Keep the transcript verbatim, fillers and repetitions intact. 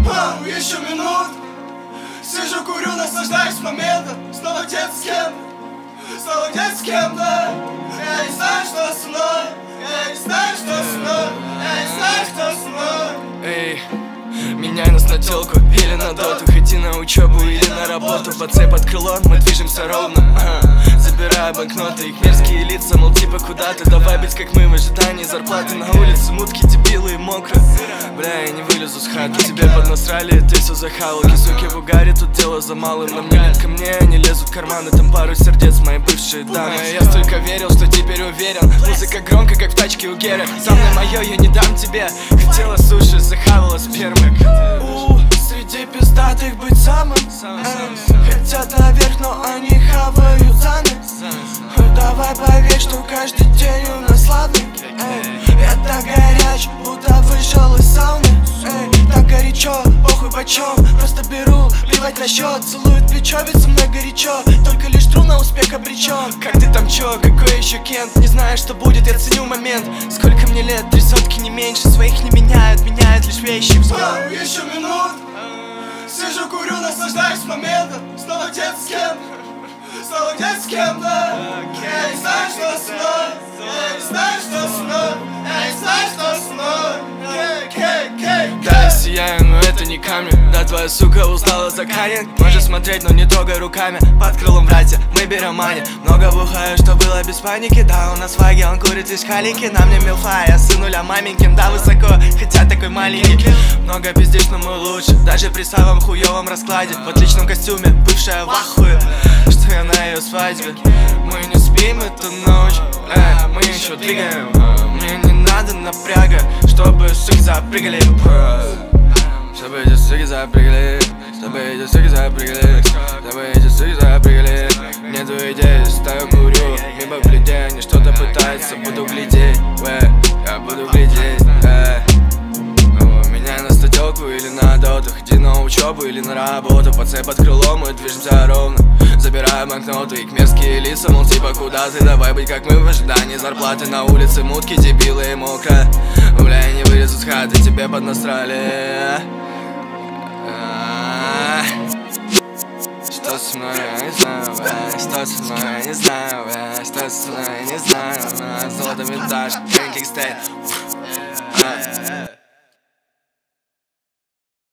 Мам, еще минут. Сижу, курю, наслаждаюсь моментом. Снова где-то с кем-то, снова где-то с кем-то. Я не знаю, что со мной. Я не знаю, что со мной. Я не знаю, что со мной. Эй, меняй нас на телку или на доту. Ходи на учебу или на работу. Пацай под крылом, мы движемся ровно. ага. Забирая банкноты, их мерзкие лица, мол типа куда ты? Давай быть как мы в ожидании зарплаты. На улице мутки, дебилы и мокро. Бля, я не вылезу с хаты. Тебе поднасрали, ты все захавал. Кисуки в угаре, тут дело за малым. На мне ко мне, они лезут в карманы. Там пару сердец, мои бывшие дамы. Я столько верил, что теперь уверен. Музыка громко, как в тачке у Геры. Со мной мое, я не дам тебе. Хотела суши, захавала спермы. У, среди пиздатых быть самым. Хотят наверх, но они хавают заны. Давай поверь, что каждый день у нас славный. Я так горяч, будто вышел из сауны. Эй, так горячо, похуй почем. Просто беру, плевать на счет. Целует плечо, ведь со мной горячо. Только лишь тру на успех обречен. Как ты там чё, какой еще Кент? Не знаю, что будет, я ценю момент. Сколько мне лет, три сотки не меньше. Своих не меняют, меняют лишь вещи. Мам, еще минут. Сижу, курю, наслаждаюсь моментом. Снова где-то с кем-то, снова где-то с кем-то. Я не знаю, что со мной. Я не знаю, что со мной. Я не знаю, что со мной. Да, я сияю, но это не камни. Да, твоя сука узнала за Канин. Можешь смотреть, но не трогай руками. Под крылом братья, мы берем мани. Много бухаю, что было без паники. Да, у нас фаги, он курит из халики. На мне милфа, я сынуля маменькин. Да, высоко, хотя такой маленький. Много пиздишь, но мы лучше. Даже при самом хуёвом раскладе. В отличном костюме, бывшая в ахуе, что я на ее свадьбе. Мы не спим эту ночь, э, мы еще двигаем. Мне не надо напряга, чтобы суки запрыгали. Чтобы эти суки запрыгали, чтобы эти суки запрыгали, чтобы эти суки запрыгали. Нету идеи, стою курю, мимо в людей, они что-то пытаются. Буду глядеть, э, я буду глядеть, э. Меняй на статёлку или на доту. Ходи на учебу или на работу. Пацай под крылом, мы движемся ровно. Забираем банкноты, их мерзкие лица, мол типа куда ты? Давай быть как мы в ожидании зарплаты. На улице мутки, дебилы и мокро. Бля, я не вылезу с хаты, тебе поднасрали. Что со мной, я не знаю, бля. Что со мной, я не знаю, бля. Что со мной, я не знаю, бля. Золото винтаж, дrinking state.